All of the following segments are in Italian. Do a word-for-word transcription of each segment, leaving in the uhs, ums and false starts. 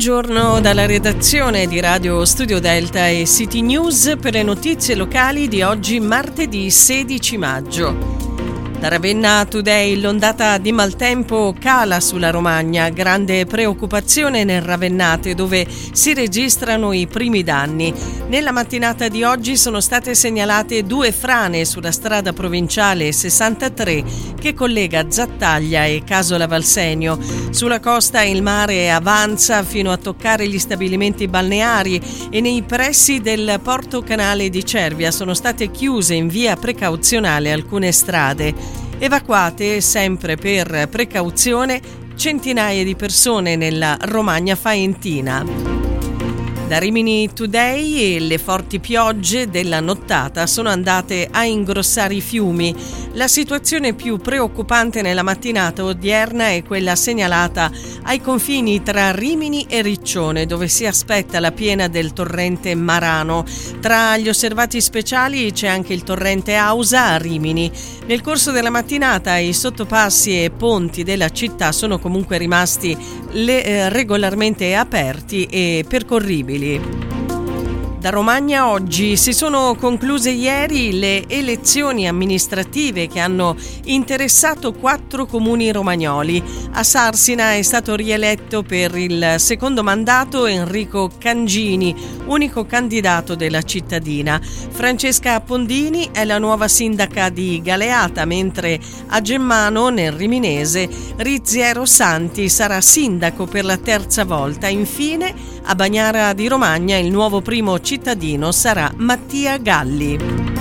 Buongiorno dalla redazione di Radio Studio Delta e City News per le notizie locali di oggi martedì sedici maggio. Da Ravenna Today l'ondata di maltempo cala sulla Romagna, grande preoccupazione nel Ravennate dove si registrano i primi danni. Nella mattinata di oggi sono state segnalate due frane sulla strada provinciale sessantatré che collega Zattaglia e Casola Valsenio. Sulla costa il mare avanza fino a toccare gli stabilimenti balneari e nei pressi del porto canale di Cervia sono state chiuse in via precauzionale alcune strade. Evacuate, sempre per precauzione, centinaia di persone nella Romagna faentina. Da Rimini Today le forti piogge della nottata sono andate a ingrossare i fiumi. La situazione più preoccupante nella mattinata odierna è quella segnalata ai confini tra Rimini e Riccione, dove si aspetta la piena del torrente Marano. Tra gli osservati speciali c'è anche il torrente Ausa a Rimini. Nel corso della mattinata i sottopassi e ponti della città sono comunque rimasti le, eh, regolarmente aperti e percorribili. Da Romagna oggi si sono concluse ieri le elezioni amministrative che hanno interessato quattro comuni romagnoli. A Sarsina è stato rieletto per il secondo mandato Enrico Cangini, unico candidato della cittadina. Francesca Pondini è la nuova sindaca di Galeata, mentre a Gemmano, nel Riminese, Riziero Santi sarà sindaco per la terza volta. Infine, a Bagnara di Romagna il nuovo primo cittadino sarà Mattia Galli.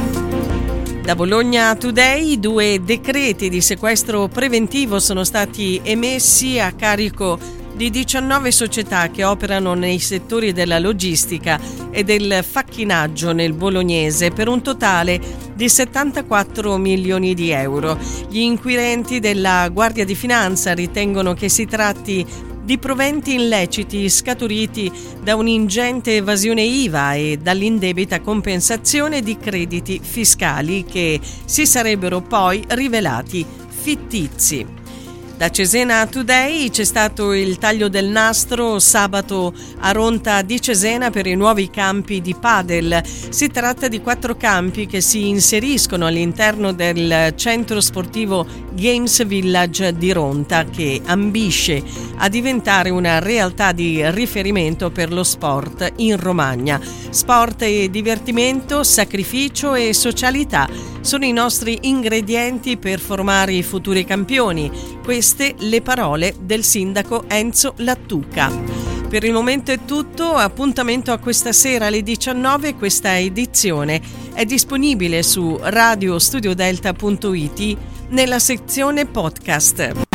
Da Bologna Today due decreti di sequestro preventivo sono stati emessi a carico di diciannove società che operano nei settori della logistica e del facchinaggio nel bolognese per un totale di settantaquattro milioni di euro. Gli inquirenti della Guardia di Finanza ritengono che si tratti di proventi illeciti scaturiti da un'ingente evasione I V A e dall'indebita compensazione di crediti fiscali che si sarebbero poi rivelati fittizi. Da Cesena Today c'è stato il taglio del nastro sabato a Ronta di Cesena per i nuovi campi di padel. Si tratta di quattro campi che si inseriscono all'interno del centro sportivo Games Village di Ronta, che ambisce a diventare una realtà di riferimento per lo sport in Romagna. Sport e divertimento, sacrificio e socialità sono i nostri ingredienti per formare i futuri campioni. Queste le parole del sindaco Enzo Lattuca. Per il momento è tutto, appuntamento a questa sera alle diciannove. Questa edizione è disponibile su radio studio delta punto it nella sezione podcast.